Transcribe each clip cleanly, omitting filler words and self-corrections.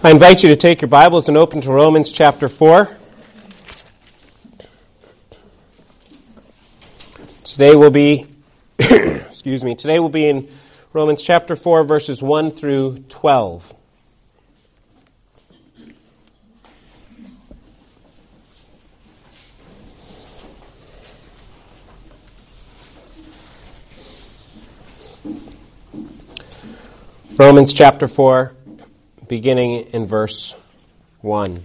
I invite you to take your Bibles and open to Romans chapter 4. Today will be today will be in Romans chapter 4 verses 1 through 12. Romans chapter 4, beginning in verse 1.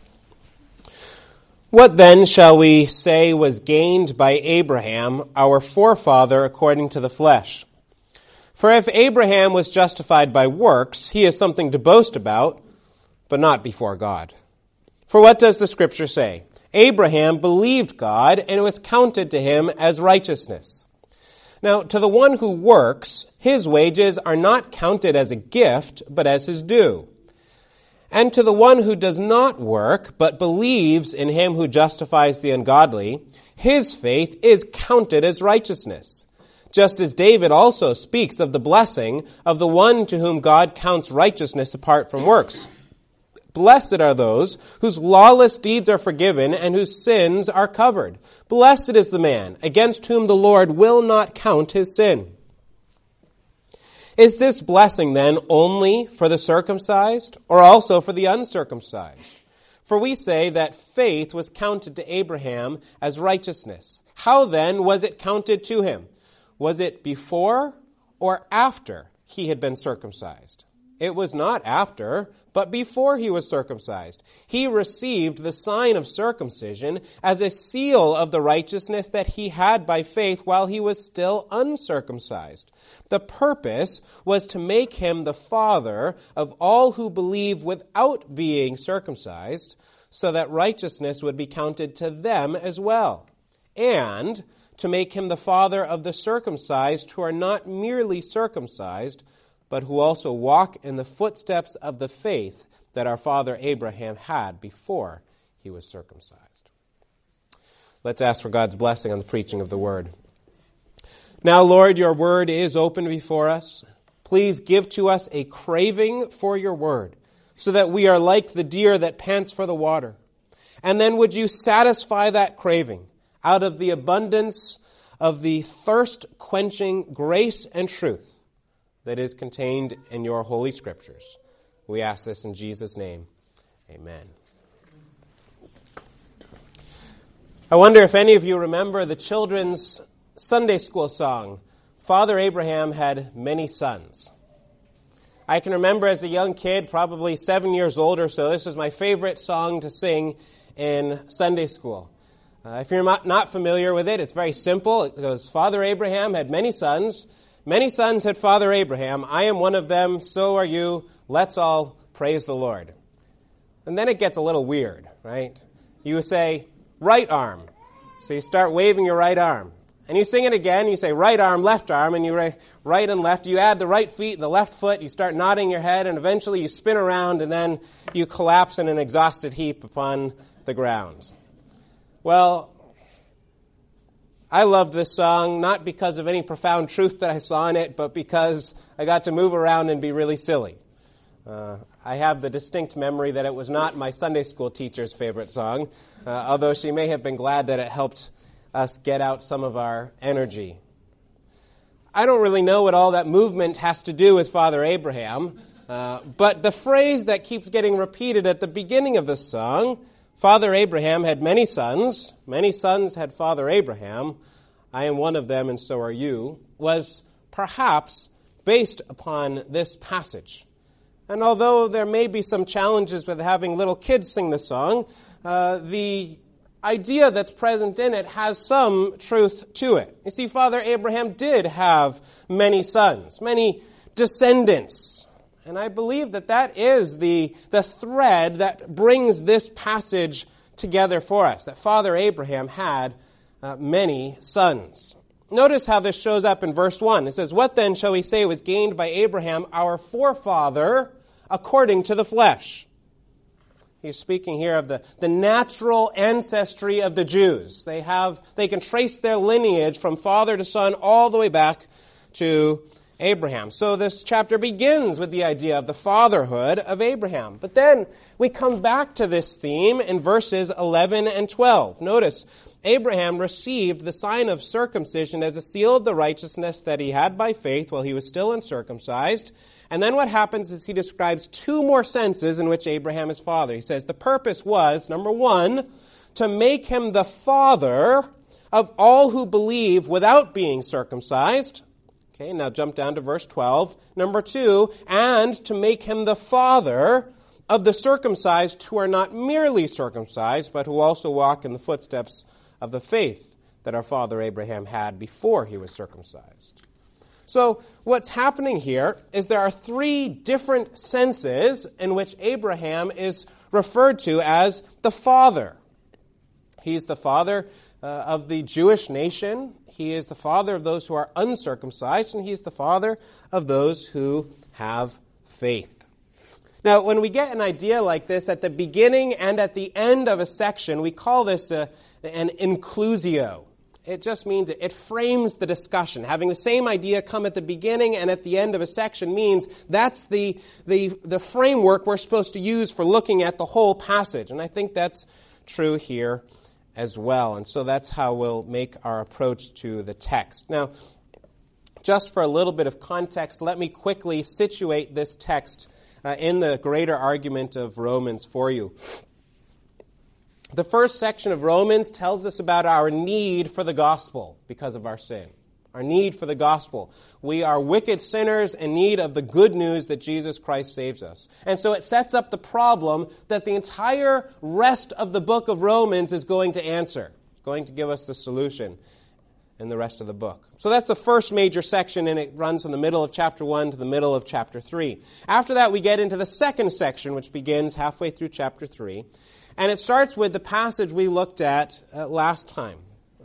What then shall we say was gained by Abraham, our forefather, according to the flesh? For if Abraham was justified by works, he has something to boast about, but not before God. For what does the Scripture say? Abraham believed God, and it was counted to him as righteousness. Now, to the one who works, his wages are not counted as a gift, but as his due. And to the one who does not work, but believes in him who justifies the ungodly, his faith is counted as righteousness. Just as David also speaks of the blessing of the one to whom God counts righteousness apart from works. Blessed are those whose lawless deeds are forgiven and whose sins are covered. Blessed is the man against whom the Lord will not count his sin. Is this blessing then only for the circumcised or also for the uncircumcised? For we say that faith was counted to Abraham as righteousness. How then was it counted to him? Was it before or after he had been circumcised? It was not after, but before he was circumcised. He received the sign of circumcision as a seal of the righteousness that he had by faith while he was still uncircumcised. The purpose was to make him the father of all who believe without being circumcised, so that righteousness would be counted to them as well, and to make him the father of the circumcised who are not merely circumcised, but who also walk in the footsteps of the faith that our father Abraham had before he was circumcised. Let's ask for God's blessing on the preaching of the word. Now, Lord, your word is open before us. Please give to us a craving for your word, so that we are like the deer that pants for the water. And then would you satisfy that craving out of the abundance of the thirst-quenching grace and truth that is contained in your holy scriptures. We ask this in Jesus' name. Amen. I wonder if any of you remember the children's Sunday school song, Father Abraham Had Many Sons. I can remember as a young kid, probably 7 years old or so, this was my favorite song to sing in Sunday school. If you're not familiar with it, it's very simple. It goes, Father Abraham had many sons. Many sons had Father Abraham. I am one of them, so are you. Let's all praise the Lord. And then it gets a little weird, right? You say, right arm. So you start waving your right arm. And you sing it again, you say right arm, and you right and left. You add the right feet and the left foot, you start nodding your head, and eventually you spin around, and then you collapse in an exhausted heap upon the ground. Well, I love this song, not because of any profound truth that I saw in it, but because I got to move around and be really silly. I have the distinct memory that it was not my Sunday school teacher's favorite song, although she may have been glad that it helped us get out some of our energy. I don't really know what all that movement has to do with Father Abraham, but the phrase that keeps getting repeated at the beginning of the song, Father Abraham had many sons had Father Abraham, I am one of them and so are you, was perhaps based upon this passage. And although there may be some challenges with having little kids sing the song, the idea that's present in it has some truth to it. You see, Father Abraham did have many sons, many descendants. And I believe that is the thread that brings this passage together for us, that Father Abraham had many sons. Notice how this shows up in verse 1. It says, what then shall we say was gained by Abraham, our forefather, according to the flesh? He's speaking here of the natural ancestry of the Jews. They can trace their lineage from father to son all the way back to Abraham. So this chapter begins with the idea of the fatherhood of Abraham. But then we come back to this theme in verses 11 and 12. Notice, Abraham received the sign of circumcision as a seal of the righteousness that he had by faith while he was still uncircumcised. And then what happens is he describes two more senses in which Abraham is father. He says the purpose was, number one, to make him the father of all who believe without being circumcised. Okay, now jump down to verse 12. Number two, and to make him the father of the circumcised who are not merely circumcised, but who also walk in the footsteps of the faith that our father Abraham had before he was circumcised. So what's happening here is there are three different senses in which Abraham is referred to as the father. He's the father of the Jewish nation. He is the father of those who are uncircumcised, and he is the father of those who have faith. Now, when we get an idea like this at the beginning and at the end of a section, we call this an inclusio. It just means it frames the discussion. Having the same idea come at the beginning and at the end of a section means that's the framework we're supposed to use for looking at the whole passage. And I think that's true here as well. And so that's how we'll make our approach to the text. Now, just for a little bit of context, let me quickly situate this text in the greater argument of Romans for you. The first section of Romans tells us about our need for the gospel because of our sin. Our need for the gospel. We are wicked sinners in need of the good news that Jesus Christ saves us. And so it sets up the problem that the entire rest of the book of Romans is going to answer. It's going to give us the solution in the rest of the book. So that's the first major section, and it runs from the middle of chapter 1 to the middle of chapter 3. After that, we get into the second section, which begins halfway through chapter 3. And it starts with the passage we looked at last time.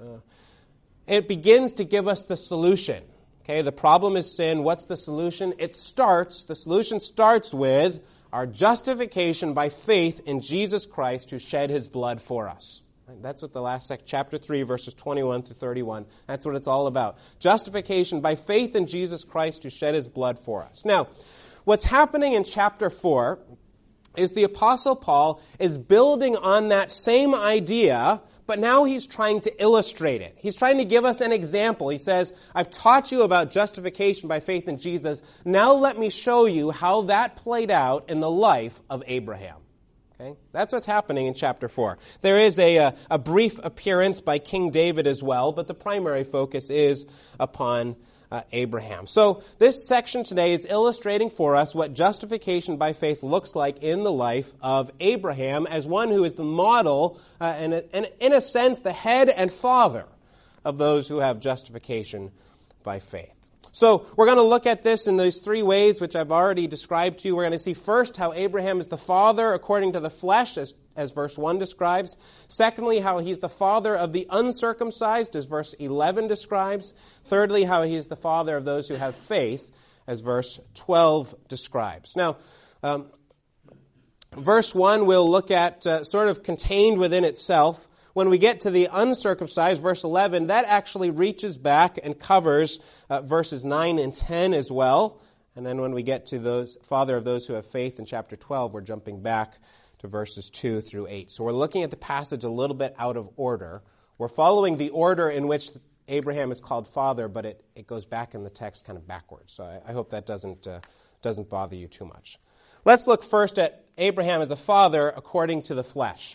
It begins to give us the solution. Okay, the problem is sin. What's the solution? The solution starts with our justification by faith in Jesus Christ who shed his blood for us. That's what the last section, chapter 3, verses 21 through 31, that's what it's all about. Justification by faith in Jesus Christ who shed his blood for us. Now, what's happening in chapter 4 is the Apostle Paul is building on that same idea, but now he's trying to illustrate it. He's trying to give us an example. He says, I've taught you about justification by faith in Jesus. Now let me show you how that played out in the life of Abraham. Okay? That's what's happening in chapter 4. There is a brief appearance by King David as well, but the primary focus is upon Abraham. So this section today is illustrating for us what justification by faith looks like in the life of Abraham as one who is the model and in a sense the head and father of those who have justification by faith. So we're going to look at this in these three ways, which I've already described to you. We're going to see first how Abraham is the father according to the flesh, as verse 1 describes. Secondly, how he's the father of the uncircumcised, as verse 11 describes. Thirdly, how he is the father of those who have faith, as verse 12 describes. Now, verse 1 we'll look at sort of contained within itself. When we get to the uncircumcised, verse 11, that actually reaches back and covers verses 9 and 10 as well. And then when we get to those father of those who have faith in chapter 12, we're jumping back to verses 2 through 8. So we're looking at the passage a little bit out of order. We're following the order in which Abraham is called father, but it goes back in the text kind of backwards. So I hope that doesn't bother you too much. Let's look first at Abraham as a father according to the flesh.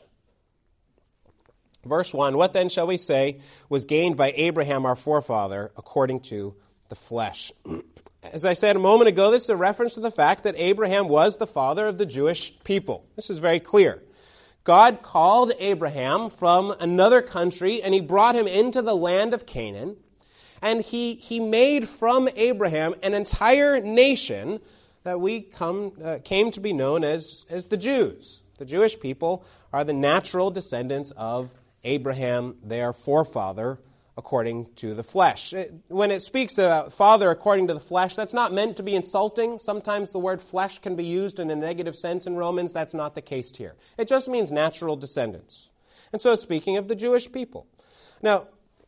Verse 1, what then shall we say was gained by Abraham our forefather according to the flesh? As I said a moment ago, this is a reference to the fact that Abraham was the father of the Jewish people. This is very clear. God called Abraham from another country and he brought him into the land of Canaan. And he made from Abraham an entire nation that came to be known as the Jews. The Jewish people are the natural descendants of Abraham, their forefather, according to the flesh. When it speaks about father according to the flesh, that's not meant to be insulting. Sometimes the word flesh can be used in a negative sense in Romans. That's not the case here. It just means natural descendants. And so it's speaking of the Jewish people. Now,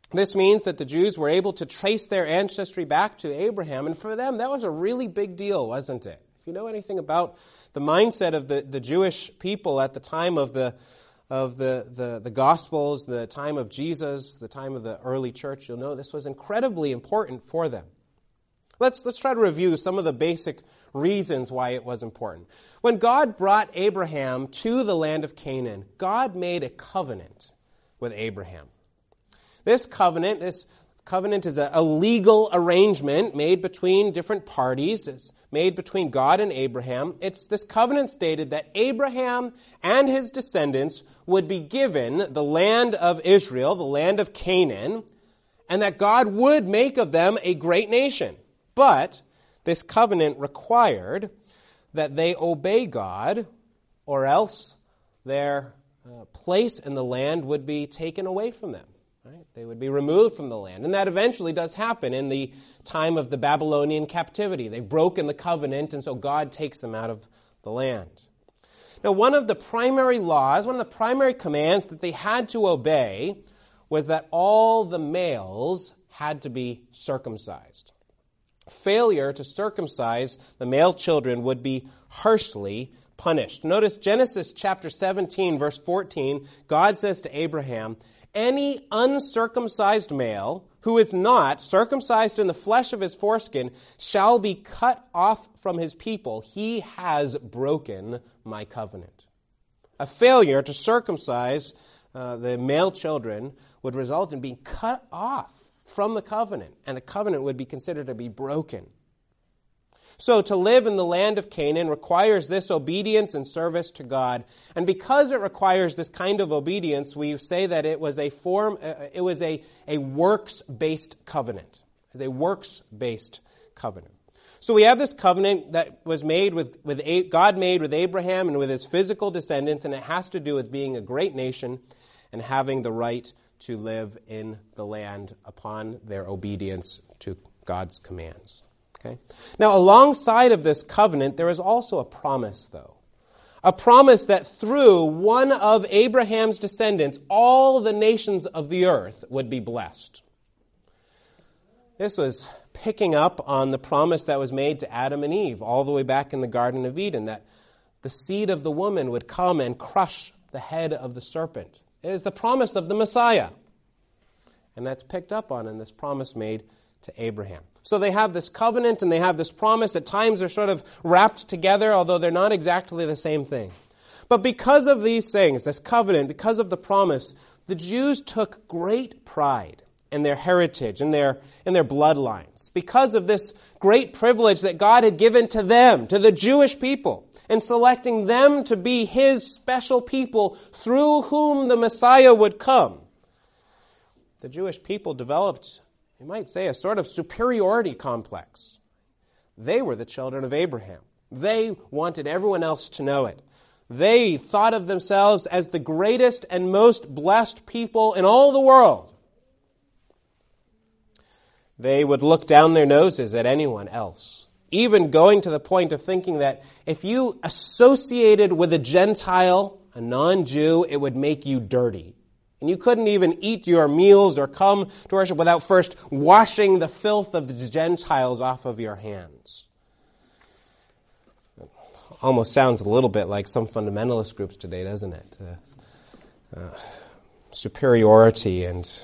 This means that the Jews were able to trace their ancestry back to Abraham, and for them that was a really big deal, wasn't it? If you know anything about the mindset of the Jewish people at the time of the Gospels, the time of Jesus, the time of the early church, you'll know this was incredibly important for them. Let's try to review some of the basic reasons why it was important. When God brought Abraham to the land of Canaan, God made a covenant with Abraham. This covenant is a legal arrangement made between different parties. It's made between God and Abraham. This covenant stated that Abraham and his descendants would be given the land of Israel, the land of Canaan, and that God would make of them a great nation. But this covenant required that they obey God, or else their place in the land would be taken away from them. Right? They would be removed from the land. And that eventually does happen in the time of the Babylonian captivity. They've broken the covenant, and so God takes them out of the land. Now, one of the primary laws, one of the primary commands that they had to obey was that all the males had to be circumcised. Failure to circumcise the male children would be harshly punished. Notice Genesis chapter 17, verse 14, God says to Abraham, "Any uncircumcised male who is not circumcised in the flesh of his foreskin shall be cut off from his people. He has broken my covenant." A failure to circumcise the male children would result in being cut off from the covenant, and the covenant would be considered to be broken. So to live in the land of Canaan requires this obedience and service to God. And because it requires this kind of obedience, we say that it was a works-based covenant. It was a works-based covenant. So we have this covenant that was made God made with Abraham and with his physical descendants, and it has to do with being a great nation and having the right to live in the land upon their obedience to God's commands. Okay? Now, alongside of this covenant, there is also a promise, though. A promise that through one of Abraham's descendants, all the nations of the earth would be blessed. This was picking up on the promise that was made to Adam and Eve all the way back in the Garden of Eden, that the seed of the woman would come and crush the head of the serpent. It is the promise of the Messiah. And that's picked up on in this promise made to Abraham. So they have this covenant and they have this promise. At times they're sort of wrapped together, although they're not exactly the same thing. But because of these things, this covenant, because of the promise, the Jews took great pride in their heritage, in their bloodlines. Because of this great privilege that God had given to them, to the Jewish people, and selecting them to be his special people through whom the Messiah would come. The Jewish people developed, you might say, a sort of superiority complex. They were the children of Abraham. They wanted everyone else to know it. They thought of themselves as the greatest and most blessed people in all the world. They would look down their noses at anyone else, even going to the point of thinking that if you associated with a Gentile, a non-Jew, it would make you dirty. And you couldn't even eat your meals or come to worship without first washing the filth of the Gentiles off of your hands. It almost sounds a little bit like some fundamentalist groups today, doesn't it? Superiority and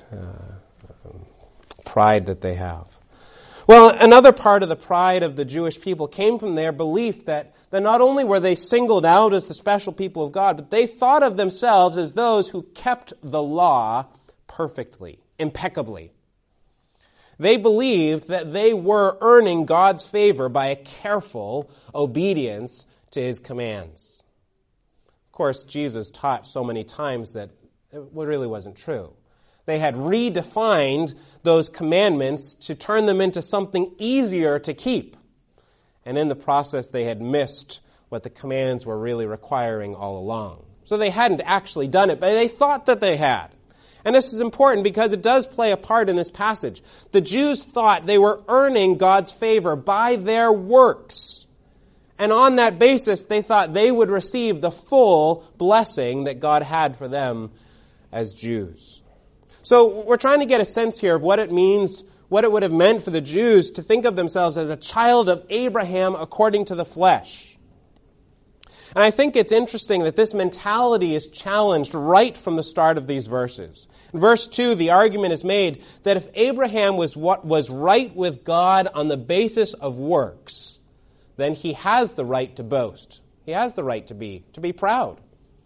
pride that they have. Well, another part of the pride of the Jewish people came from their belief that not only were they singled out as the special people of God, but they thought of themselves as those who kept the law perfectly, impeccably. They believed that they were earning God's favor by a careful obedience to his commands. Of course, Jesus taught so many times that it really wasn't true. They had redefined those commandments to turn them into something easier to keep. And in the process, they had missed what the commands were really requiring all along. So they hadn't actually done it, but they thought that they had. And this is important because it does play a part in this passage. The Jews thought they were earning God's favor by their works. And on that basis, they thought they would receive the full blessing that God had for them as Jews. So we're trying to get a sense here of what it means, what it would have meant for the Jews to think of themselves as a child of Abraham according to the flesh. And I think it's interesting that this mentality is challenged right from the start of these verses. In verse 2, the argument is made that if Abraham was right with God on the basis of works, then he has the right to boast. He has the right to be proud.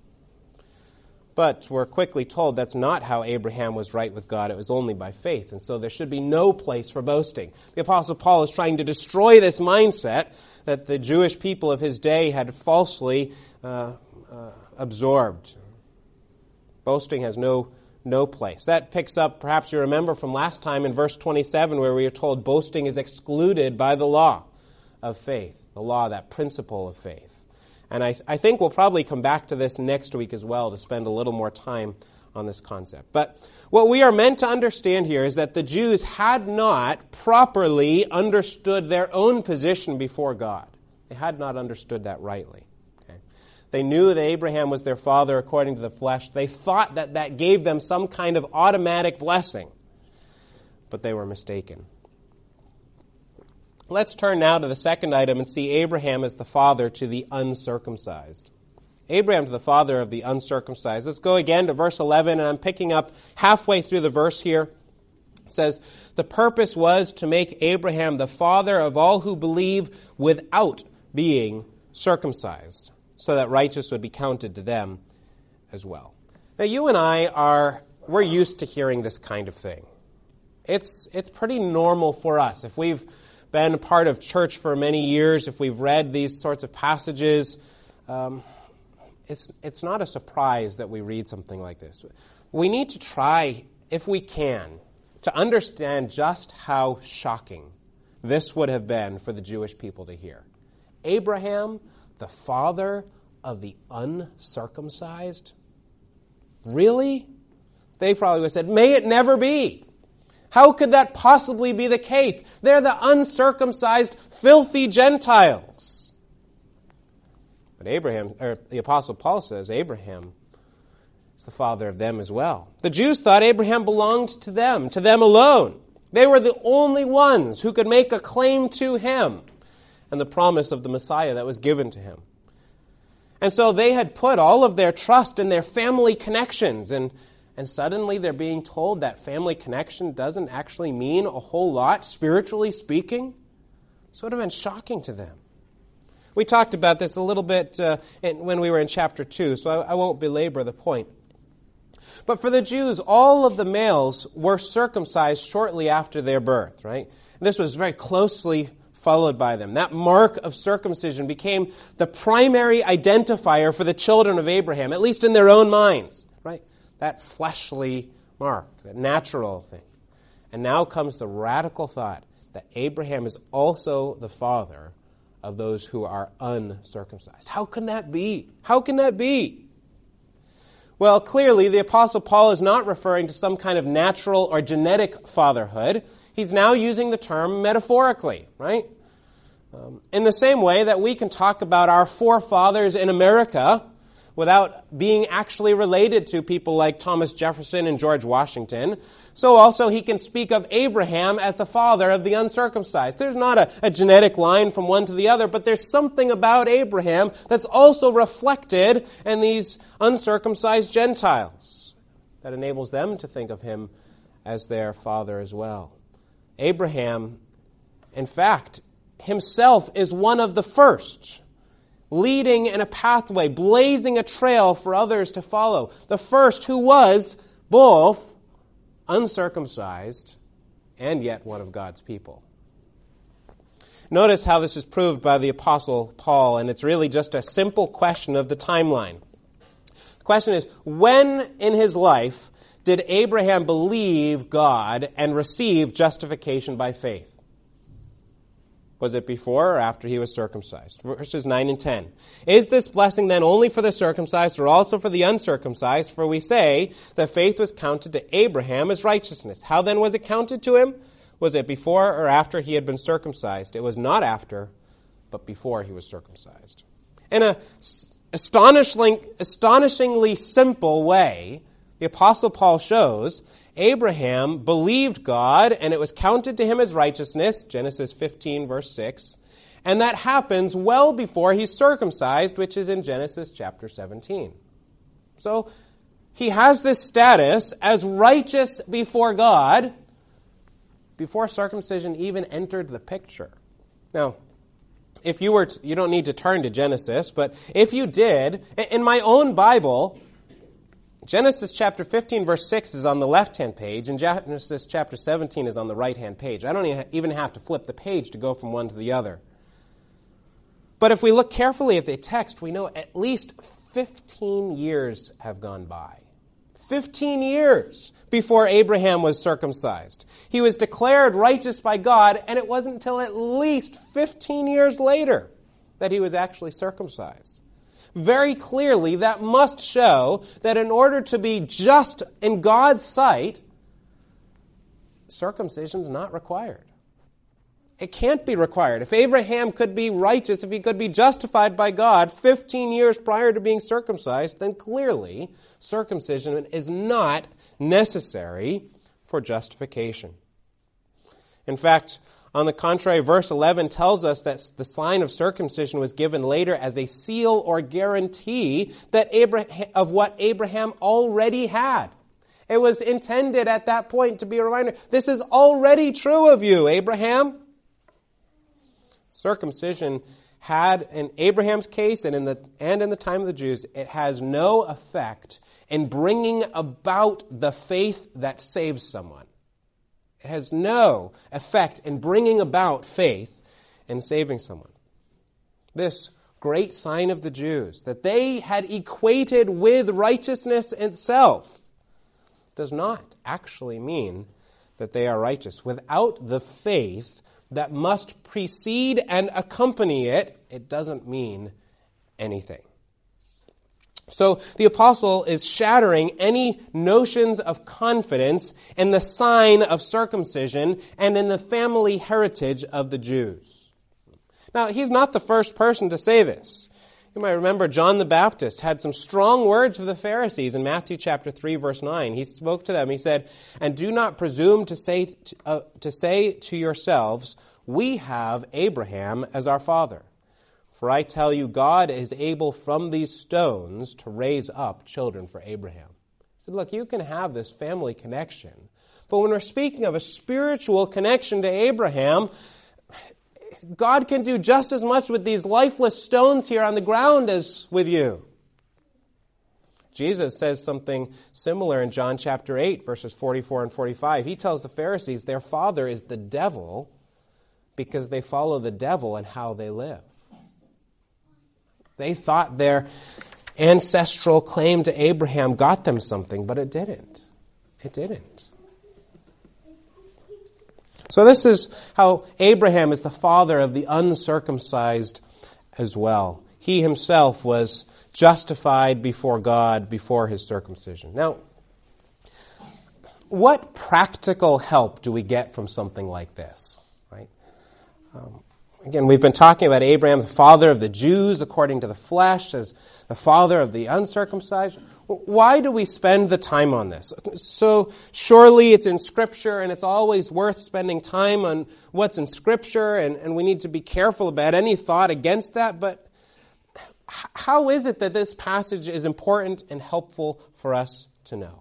But we're quickly told that's not how Abraham was right with God. It was only by faith. And so there should be no place for boasting. The Apostle Paul is trying to destroy this mindset that the Jewish people of his day had falsely absorbed. Boasting has no place. That picks up, perhaps you remember from last time in verse 27, where we are told boasting is excluded by the law of faith, the law, that principle of faith. And I think we'll probably come back to this next week as well to spend a little more time on this concept. But what we are meant to understand here is that the Jews had not properly understood their own position before God. They had not understood that rightly. Okay? They knew that Abraham was their father according to the flesh. They thought that that gave them some kind of automatic blessing. But they were mistaken. Let's turn now to the second item and see Abraham as the father to the uncircumcised. Abraham to the father of the uncircumcised. Let's go again to verse 11, and I'm picking up halfway through the verse here. It says, the purpose was to make Abraham the father of all who believe without being circumcised, so that righteousness would be counted to them as well. Now, you and I we're used to hearing this kind of thing. It's pretty normal for us. If we've been a part of church for many years, if we've read these sorts of passages, it's not a surprise that we read something like this. We need to try, if we can, to understand just how shocking this would have been for the Jewish people to hear. Abraham, the father of the uncircumcised? Really? They probably would have said, may it never be. How could that possibly be the case? They're the uncircumcised, filthy Gentiles. But the Apostle Paul says Abraham is the father of them as well. The Jews thought Abraham belonged to them alone. They were the only ones who could make a claim to him and the promise of the Messiah that was given to him. And so they had put all of their trust in their family connections, and suddenly they're being told that family connection doesn't actually mean a whole lot, spiritually speaking. So it would have been shocking to them. We talked about this a little bit when we were in chapter 2, so I won't belabor the point. But for the Jews, all of the males were circumcised shortly after their birth, right? And this was very closely followed by them. That mark of circumcision became the primary identifier for the children of Abraham, at least in their own minds, right? That fleshly mark, that natural thing. And now comes the radical thought that Abraham is also the father of those who are uncircumcised. How can that be? How can that be? Well, clearly, the Apostle Paul is not referring to some kind of natural or genetic fatherhood. He's now using the term metaphorically, right? In the same way that we can talk about our forefathers in America without being actually related to people like Thomas Jefferson and George Washington, so also he can speak of Abraham as the father of the uncircumcised. There's not a genetic line from one to the other, but there's something about Abraham that's also reflected in these uncircumcised Gentiles that enables them to think of him as their father as well. Abraham, in fact, himself is one of the first, leading in a pathway, blazing a trail for others to follow. The first who was both uncircumcised and yet one of God's people. Notice how this is proved by the Apostle Paul, and it's really just a simple question of the timeline. The question is, when in his life did Abraham believe God and receive justification by faith? Was it before or after he was circumcised? Verses 9 and 10. Is this blessing then only for the circumcised or also for the uncircumcised? For we say that faith was counted to Abraham as righteousness. How then was it counted to him? Was it before or after he had been circumcised? It was not after, but before he was circumcised. In an astonishingly simple way, the Apostle Paul shows Abraham believed God, and it was counted to him as righteousness, Genesis 15, verse 6. And that happens well before he's circumcised, which is in Genesis chapter 17. So he has this status as righteous before God before circumcision even entered the picture. Now, if you were you don't need to turn to Genesis, but if you did, in my own Bible, Genesis chapter 15, verse 6 is on the left-hand page, and Genesis chapter 17 is on the right-hand page. I don't even have to flip the page to go from one to the other. But if we look carefully at the text, we know at least 15 years have gone by. 15 years before Abraham was circumcised. He was declared righteous by God, and it wasn't until at least 15 years later that he was actually circumcised. Very clearly, that must show that in order to be just in God's sight, circumcision is not required. It can't be required. If Abraham could be righteous, if he could be justified by God 15 years prior to being circumcised, then clearly circumcision is not necessary for justification. In fact, on the contrary, verse 11 tells us that the sign of circumcision was given later as a seal or guarantee that of what Abraham already had. It was intended at that point to be a reminder, this is already true of you, Abraham. Circumcision had, in Abraham's case and in the time of the Jews, it has no effect in bringing about the faith that saves someone. It has no effect in bringing about faith in saving someone. This great sign of the Jews, that they had equated with righteousness itself, does not actually mean that they are righteous. Without the faith that must precede and accompany it, it doesn't mean anything. So the apostle is shattering any notions of confidence in the sign of circumcision and in the family heritage of the Jews. Now, he's not the first person to say this. You might remember John the Baptist had some strong words for the Pharisees in Matthew chapter 3, verse 9. He spoke to them. He said, "And do not presume to say to yourselves, we have Abraham as our father. For I tell you, God is able from these stones to raise up children for Abraham." He said, look, you can have this family connection. But when we're speaking of a spiritual connection to Abraham, God can do just as much with these lifeless stones here on the ground as with you. Jesus says something similar in John chapter 8, verses 44 and 45. He tells the Pharisees their father is the devil because they follow the devil and how they live. They thought their ancestral claim to Abraham got them something, but it didn't. It didn't. So this is how Abraham is the father of the uncircumcised as well. He himself was justified before God before his circumcision. Now, what practical help do we get from something like this? Right? Again, we've been talking about Abraham, the father of the Jews according to the flesh, as the father of the uncircumcised. Why do we spend the time on this? So surely it's in Scripture, and it's always worth spending time on what's in Scripture, and we need to be careful about any thought against that. But how is it that this passage is important and helpful for us to know?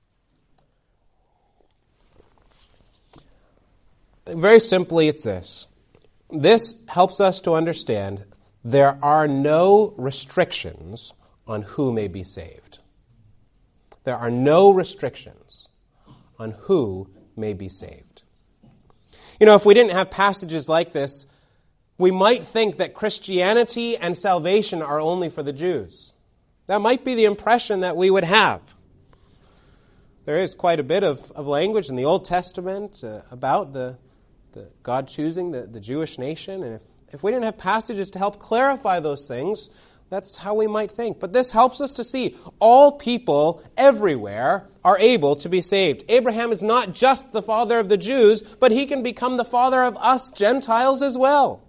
Very simply, it's this. This helps us to understand there are no restrictions on who may be saved. There are no restrictions on who may be saved. You know, if we didn't have passages like this, we might think that Christianity and salvation are only for the Jews. That might be the impression that we would have. There is quite a bit of language in the Old Testament about the God choosing the Jewish nation. And if we didn't have passages to help clarify those things, that's how we might think. But this helps us to see all people everywhere are able to be saved. Abraham is not just the father of the Jews, but he can become the father of us Gentiles as well.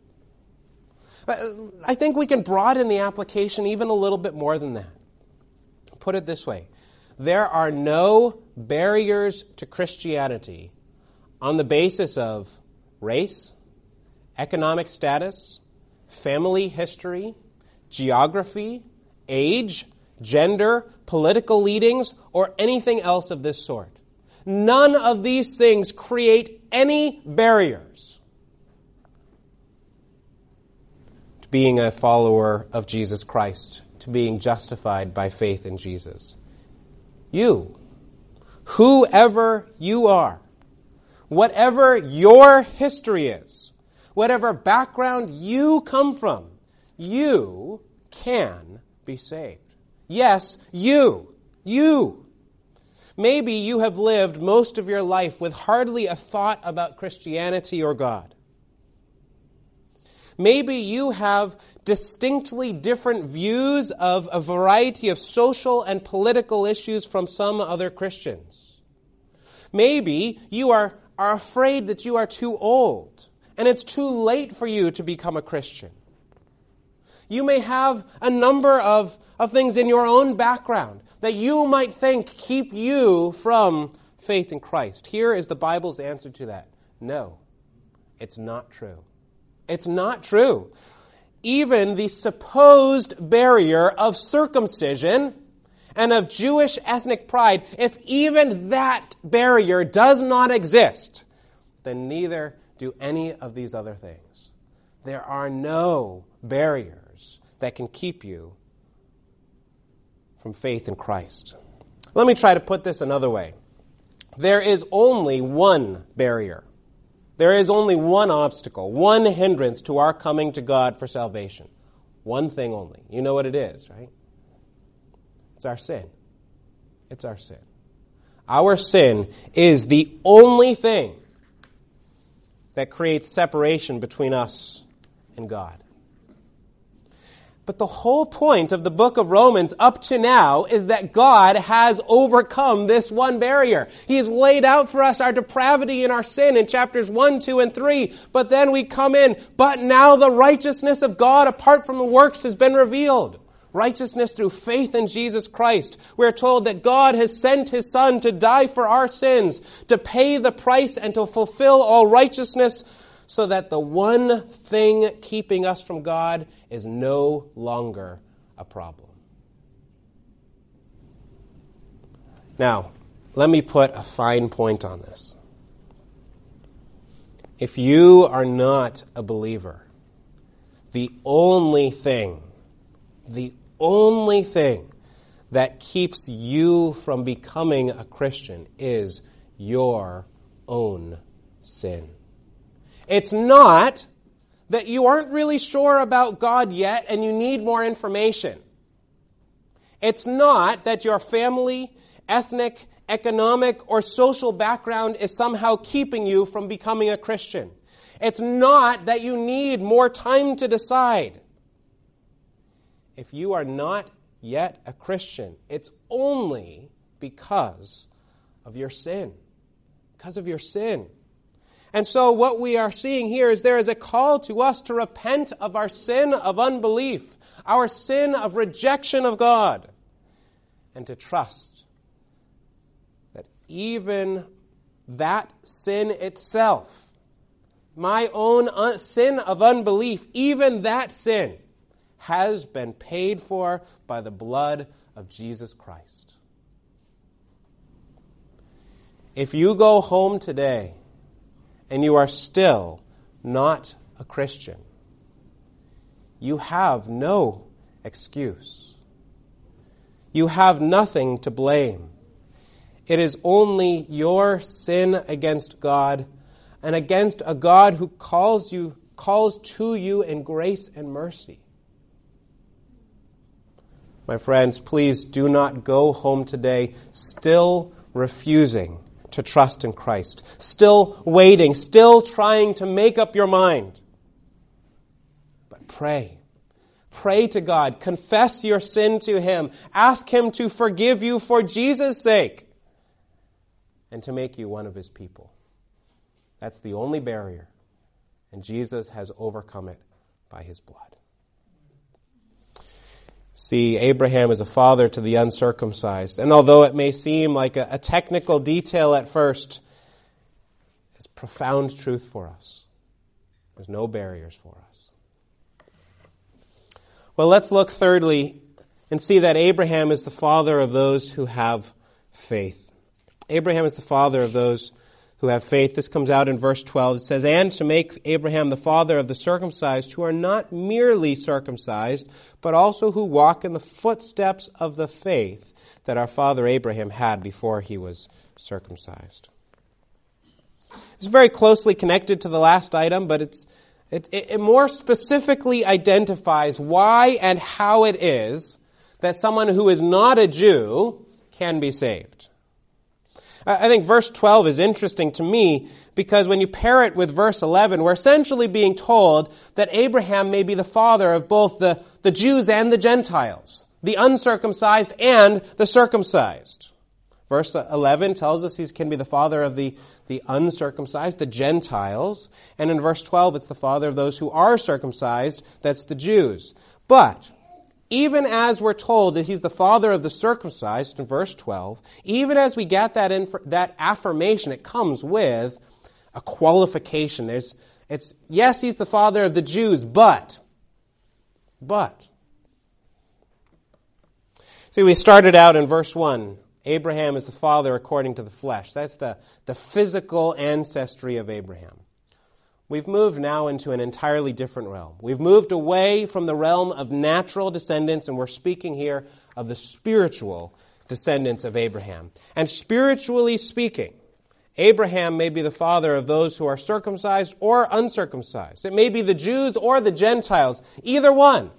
I think we can broaden the application even a little bit more than that. Put it this way. There are no barriers to Christianity on the basis of race, economic status, family history, geography, age, gender, political leanings, or anything else of this sort. None of these things create any barriers to being a follower of Jesus Christ, to being justified by faith in Jesus. You, whoever you are, whatever your history is, whatever background you come from, you can be saved. Yes, you. Maybe you have lived most of your life with hardly a thought about Christianity or God. Maybe you have distinctly different views of a variety of social and political issues from some other Christians. Maybe you are afraid that you are too old and it's too late for you to become a Christian. You may have a number of things in your own background that you might think keep you from faith in Christ. Here is the Bible's answer to that. No, it's not true. It's not true. Even the supposed barrier of circumcision and of Jewish ethnic pride, if even that barrier does not exist, then neither do any of these other things. There are no barriers that can keep you from faith in Christ. Let me try to put this another way. There is only one barrier. There is only one obstacle, one hindrance to our coming to God for salvation. One thing only. You know what it is, right? It's our sin. It's our sin. Our sin is the only thing that creates separation between us and God. But the whole point of the book of Romans up to now is that God has overcome this one barrier. He has laid out for us our depravity and our sin in chapters 1, 2, and 3. But then we come in, but now the righteousness of God apart from the works has been revealed. Righteousness through faith in Jesus Christ. We're told that God has sent His Son to die for our sins, to pay the price and to fulfill all righteousness, so that the one thing keeping us from God is no longer a problem. Now, let me put a fine point on this. If you are not a believer, the only thing that keeps you from becoming a Christian is your own sin. It's not that you aren't really sure about God yet and you need more information. It's not that your family, ethnic, economic, or social background is somehow keeping you from becoming a Christian. It's not that you need more time to decide. If you are not yet a Christian, it's only because of your sin. Because of your sin. And so what we are seeing here is there is a call to us to repent of our sin of unbelief, our sin of rejection of God, and to trust that even that sin itself, my own sin of unbelief, even that sin has been paid for by the blood of Jesus Christ. If you go home today and you are still not a Christian, you have no excuse. You have nothing to blame. It is only your sin against God and against a God who calls to you in grace and mercy. My friends, please do not go home today still refusing to trust in Christ, still waiting, still trying to make up your mind. But pray. Pray to God. Confess your sin to Him. Ask Him to forgive you for Jesus' sake and to make you one of His people. That's the only barrier, and Jesus has overcome it by His blood. See, Abraham is a father to the uncircumcised. And although it may seem like a technical detail at first, it's profound truth for us. There's no barriers for us. Well, let's look thirdly and see that Abraham is the father of those who have faith. Abraham is the father of those who have faith. This comes out in verse 12. It says, "And to make Abraham the father of the circumcised, who are not merely circumcised, but also who walk in the footsteps of the faith that our father Abraham had before he was circumcised." It's very closely connected to the last item, but it more specifically identifies why and how it is that someone who is not a Jew can be saved. I think verse 12 is interesting to me because when you pair it with verse 11, we're essentially being told that Abraham may be the father of both the Jews and the Gentiles, the uncircumcised and the circumcised. Verse 11 tells us he can be the father of the uncircumcised, the Gentiles. And in verse 12, it's the father of those who are circumcised, that's the Jews. But even as we're told that he's the father of the circumcised in verse 12, even as we get that affirmation, it comes with a qualification. Yes, he's the father of the Jews, but. See, we started out in verse 1. Abraham is the father according to the flesh. That's the physical ancestry of Abraham. We've moved now into an entirely different realm. We've moved away from the realm of natural descendants, and we're speaking here of the spiritual descendants of Abraham. And spiritually speaking, Abraham may be the father of those who are circumcised or uncircumcised. It may be the Jews or the Gentiles, either one.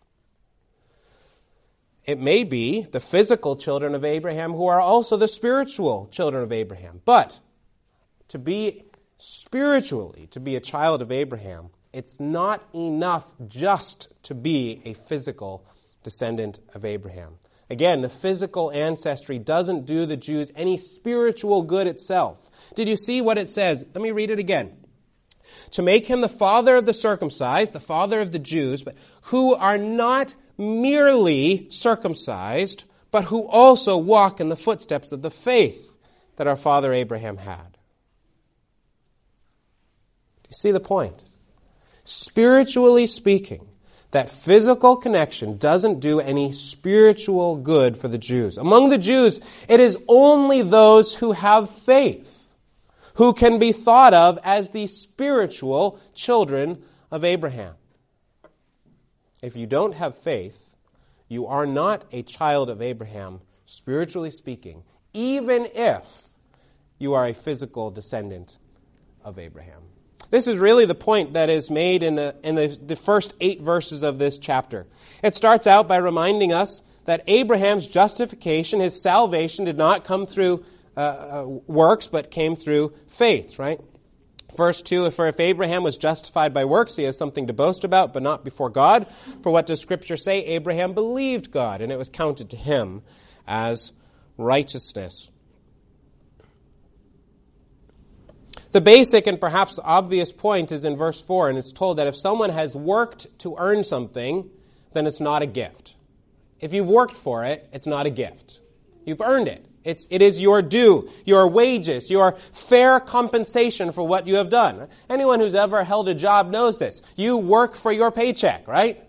It may be the physical children of Abraham who are also the spiritual children of Abraham. But to be spiritually, to be a child of Abraham, it's not enough just to be a physical descendant of Abraham. Again, the physical ancestry doesn't do the Jews any spiritual good itself. Did you see what it says? Let me read it again. To make him the father of the circumcised, the father of the Jews, but who are not merely circumcised, but who also walk in the footsteps of the faith that our father Abraham had. You see the point? Spiritually speaking, that physical connection doesn't do any spiritual good for the Jews. Among the Jews, it is only those who have faith who can be thought of as the spiritual children of Abraham. If you don't have faith, you are not a child of Abraham, spiritually speaking, even if you are a physical descendant of Abraham. This is really the point that is made in the first 8 verses of this chapter. It starts out by reminding us that Abraham's justification, his salvation, did not come through works, but came through faith, right? Verse 2, for if Abraham was justified by works, he has something to boast about, but not before God. For what does Scripture say? Abraham believed God, and it was counted to him as righteousness. The basic and perhaps obvious point is in verse 4, and it's told that if someone has worked to earn something, then it's not a gift. If you've worked for it, it's not a gift. You've earned it. It is your due, your wages, your fair compensation for what you have done. Anyone who's ever held a job knows this. You work for your paycheck, right?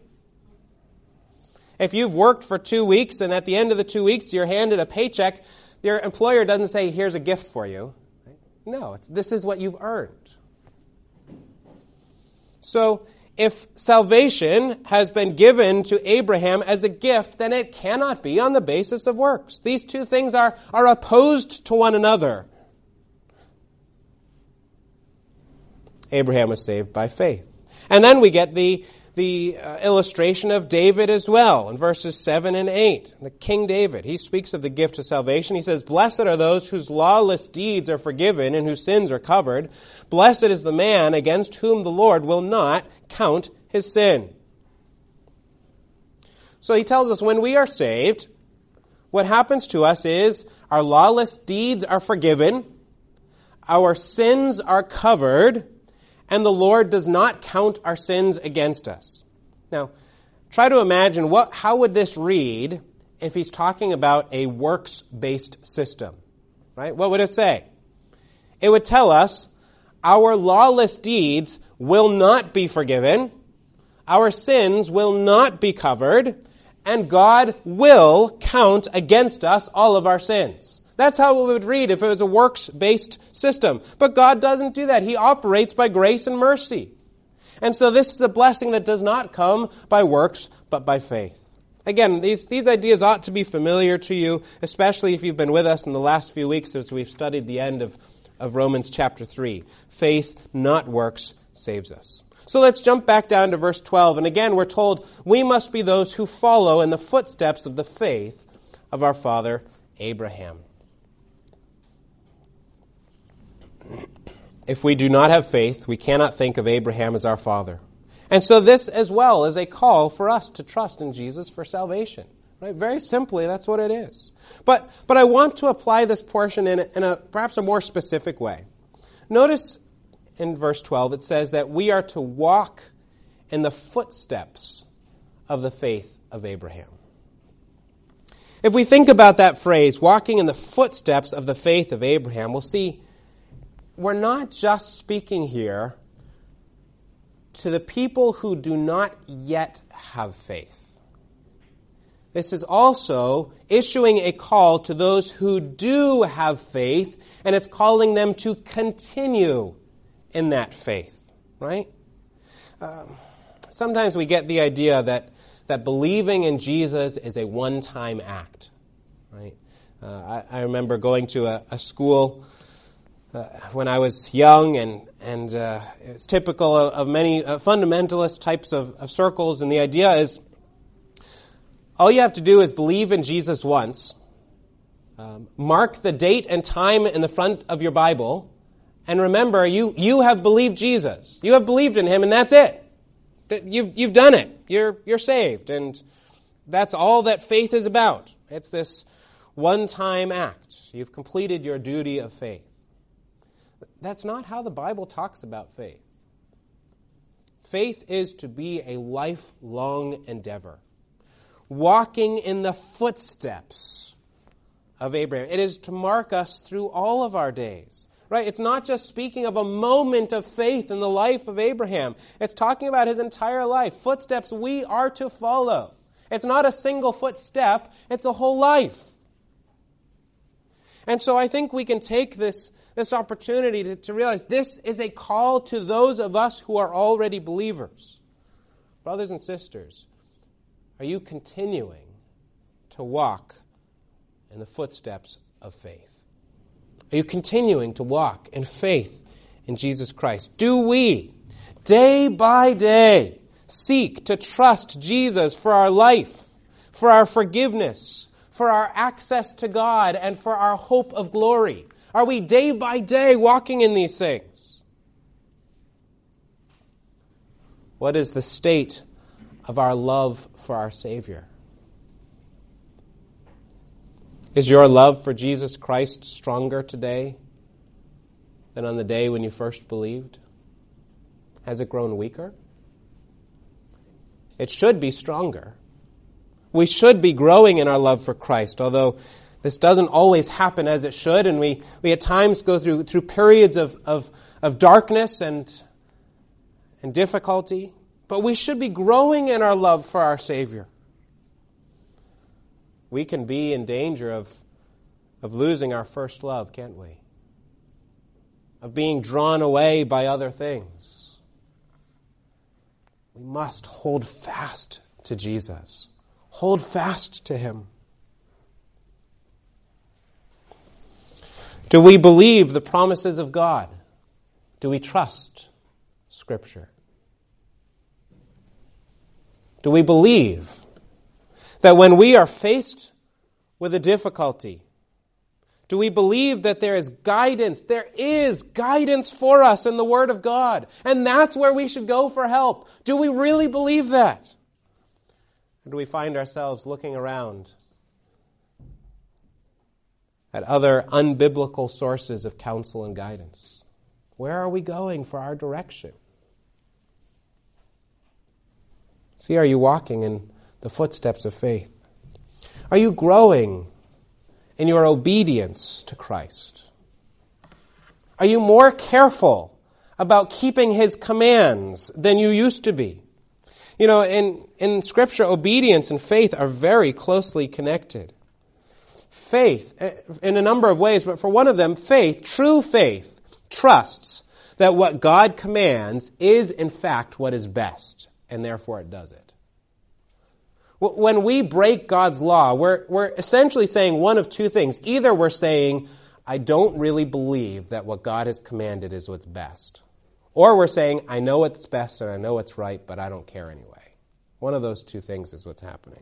If you've worked for 2 weeks and at the end of the 2 weeks you're handed a paycheck, your employer doesn't say, here's a gift for you. No, this is what you've earned. So, if salvation has been given to Abraham as a gift, then it cannot be on the basis of works. These two things are opposed to one another. Abraham was saved by faith. And then we get the illustration of David as well in verses 7 and 8. The King David, he speaks of the gift of salvation. He says, blessed are those whose lawless deeds are forgiven and whose sins are covered. Blessed is the man against whom the Lord will not count his sin. So he tells us when we are saved, what happens to us is our lawless deeds are forgiven, our sins are covered, and the Lord does not count our sins against us. Now, Try to imagine how would this read if he's talking about a works-based system, right? What would it say? It would tell us our lawless deeds will not be forgiven, our sins will not be covered, and God will count against us all of our sins. That's how it would read if it was a works-based system. But God doesn't do that. He operates by grace and mercy. And so this is a blessing that does not come by works, but by faith. Again, these ideas ought to be familiar to you, especially if you've been with us in the last few weeks as we've studied the end of Romans chapter 3. Faith, not works, saves us. So let's jump back down to verse 12. And again, we're told we must be those who follow in the footsteps of the faith of our father Abraham. If we do not have faith, we cannot think of Abraham as our father. And so this as well is a call for us to trust in Jesus for salvation. Right? Very simply, that's what it is. But I want to apply this portion in a perhaps a more specific way. Notice in verse 12 it says that we are to walk in the footsteps of the faith of Abraham. If we think about that phrase, walking in the footsteps of the faith of Abraham, we'll see we're not just speaking here to the people who do not yet have faith. This is also issuing a call to those who do have faith, and it's calling them to continue in that faith, right? Sometimes we get the idea that believing in Jesus is a one-time act, right? I remember going to a school when I was young, and it's typical of many fundamentalist types of circles, and the idea is all you have to do is believe in Jesus once, mark the date and time in the front of your Bible, and remember, you have believed Jesus. You have believed in him, and that's it. You've done it. You're saved, and that's all that faith is about. It's this one-time act. You've completed your duty of faith. That's not how the Bible talks about faith. Faith is to be a lifelong endeavor, walking in the footsteps of Abraham. It is to mark us through all of our days. Right? It's not just speaking of a moment of faith in the life of Abraham. It's talking about his entire life. Footsteps we are to follow. It's not a single footstep, it's a whole life. And so I think we can take this opportunity to realize this is a call to those of us who are already believers. Brothers and sisters, are you continuing to walk in the footsteps of faith? Are you continuing to walk in faith in Jesus Christ? Do we, day by day, seek to trust Jesus for our life, for our forgiveness, for our access to God, and for our hope of glory? Are we day by day walking in these things? What is the state of our love for our Savior? Is your love for Jesus Christ stronger today than on the day when you first believed? Has it grown weaker? It should be stronger. We should be growing in our love for Christ, although this doesn't always happen as it should, and we at times go through periods of darkness and difficulty. But we should be growing in our love for our Savior. We can be in danger of losing our first love, can't we? Of being drawn away by other things. We must hold fast to Jesus. Hold fast to him. Do we believe the promises of God? Do we trust Scripture? Do we believe that when we are faced with a difficulty, do we believe that there is guidance? There is guidance for us in the Word of God. And that's where we should go for help. Do we really believe that? Or do we find ourselves looking around at other unbiblical sources of counsel and guidance? Where are we going for our direction? See, are you walking in the footsteps of faith? Are you growing in your obedience to Christ? Are you more careful about keeping His commands than you used to be? You know, in Scripture, obedience and faith are very closely connected. Faith, in a number of ways, but for one of them, faith, true faith, trusts that what God commands is in fact what is best, and therefore it does it. When we break God's law, we're essentially saying one of two things. Either we're saying, I don't really believe that what God has commanded is what's best. Or we're saying, I know what's best and I know what's right, but I don't care anyway. One of those two things is what's happening.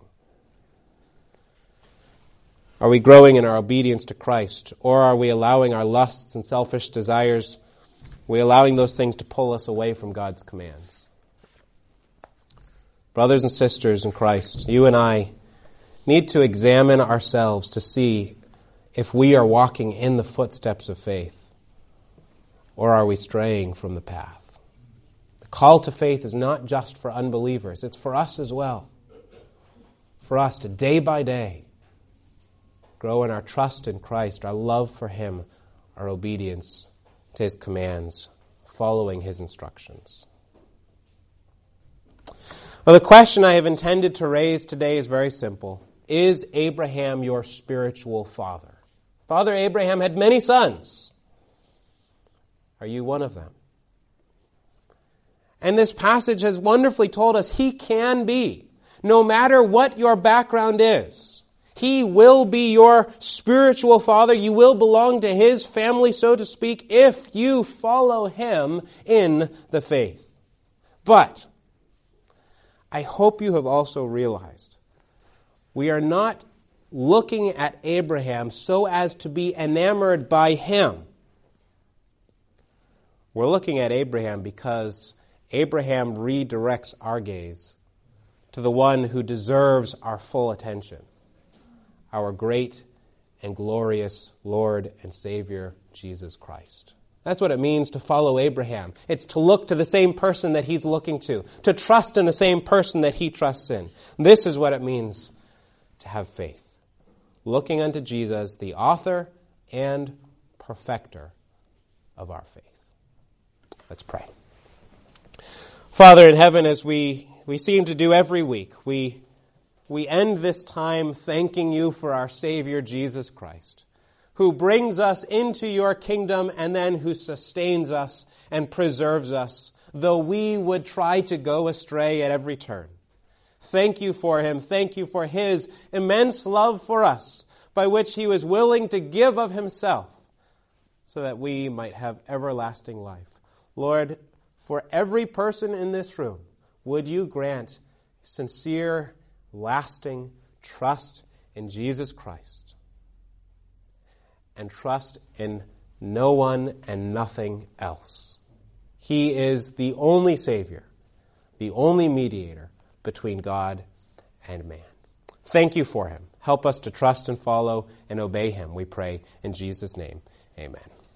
Are we growing in our obedience to Christ? Or are we allowing our lusts and selfish desires, are we allowing those things to pull us away from God's commands? Brothers and sisters in Christ, you and I need to examine ourselves to see if we are walking in the footsteps of faith, or are we straying from the path? The call to faith is not just for unbelievers, it's for us as well. For us to day by day grow in our trust in Christ, our love for Him, our obedience to His commands, following His instructions. Well, the question I have intended to raise today is very simple. Is Abraham your spiritual father? Father Abraham had many sons. Are you one of them? And this passage has wonderfully told us he can be. No matter what your background is, he will be your spiritual father. You will belong to his family, so to speak, if you follow him in the faith. But I hope you have also realized we are not looking at Abraham so as to be enamored by him. We're looking at Abraham because Abraham redirects our gaze to the one who deserves our full attention, our great and glorious Lord and Savior, Jesus Christ. That's what it means to follow Abraham. It's to look to the same person that he's looking to trust in the same person that he trusts in. This is what it means to have faith. Looking unto Jesus, the author and perfecter of our faith. Let's pray. Father in heaven, as we seem to do every week, we end this time thanking you for our Savior, Jesus Christ, who brings us into your kingdom and then who sustains us and preserves us, though we would try to go astray at every turn. Thank you for him. Thank you for his immense love for us, by which he was willing to give of himself so that we might have everlasting life. Lord, for every person in this room, would you grant sincere, lasting trust in Jesus Christ and trust in no one and nothing else. He is the only Savior, the only mediator between God and man. Thank you for him. Help us to trust and follow and obey him, we pray in Jesus' name. Amen.